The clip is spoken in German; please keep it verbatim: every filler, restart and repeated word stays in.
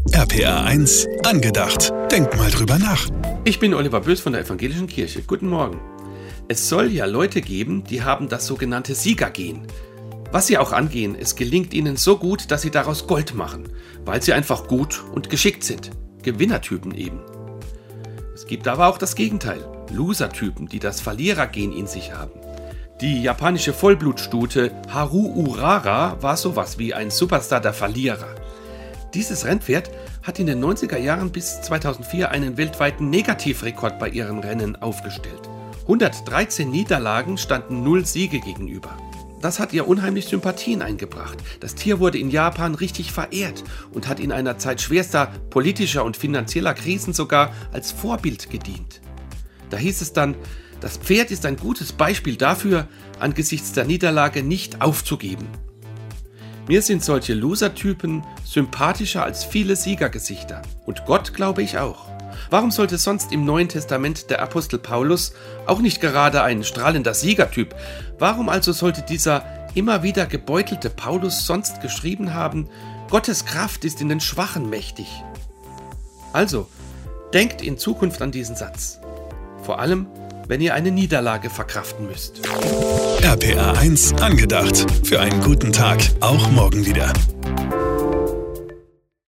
R P R eins angedacht. Denk mal drüber nach. Ich bin Oliver Bös von der Evangelischen Kirche. Guten Morgen. Es soll ja Leute geben, die haben das sogenannte Siegergen. Was sie auch angehen, es gelingt ihnen so gut, dass sie daraus Gold machen, weil sie einfach gut und geschickt sind. Gewinnertypen eben. Es gibt aber auch das Gegenteil. Losertypen, die das Verlierergen in sich haben. Die japanische Vollblutstute Haru Urara war sowas wie ein Superstar der Verlierer. Dieses Rennpferd hat in den neunziger Jahren bis zweitausendvier einen weltweiten Negativrekord bei ihren Rennen aufgestellt. hundertdreizehn Niederlagen standen null Siege gegenüber. Das hat ihr unheimlich Sympathien eingebracht. Das Tier wurde in Japan richtig verehrt und hat in einer Zeit schwerster politischer und finanzieller Krisen sogar als Vorbild gedient. Da hieß es dann, das Pferd ist ein gutes Beispiel dafür, angesichts der Niederlage nicht aufzugeben. Mir sind solche Loser-Typen sympathischer als viele Siegergesichter. Und Gott glaube ich auch. Warum sollte sonst im Neuen Testament der Apostel Paulus auch nicht gerade ein strahlender Siegertyp? Warum also sollte dieser immer wieder gebeutelte Paulus sonst geschrieben haben, Gottes Kraft ist in den Schwachen mächtig? Also, denkt in Zukunft an diesen Satz. Vor allem, wenn ihr eine Niederlage verkraften müsst. R P R eins angedacht. Für einen guten Tag. Auch morgen wieder.